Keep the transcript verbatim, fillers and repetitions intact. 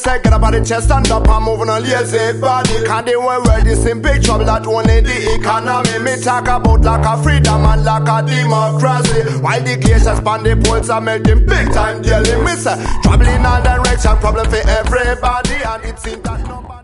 say get up on the chest and up and moving on lazy body. Can't they worry where this in big trouble that only the economy. Me talk about like a freedom and like a democracy. While the glaciers span the poles are melting big time daily. Me say trouble in all direction, problem for everybody, and it seems that nobody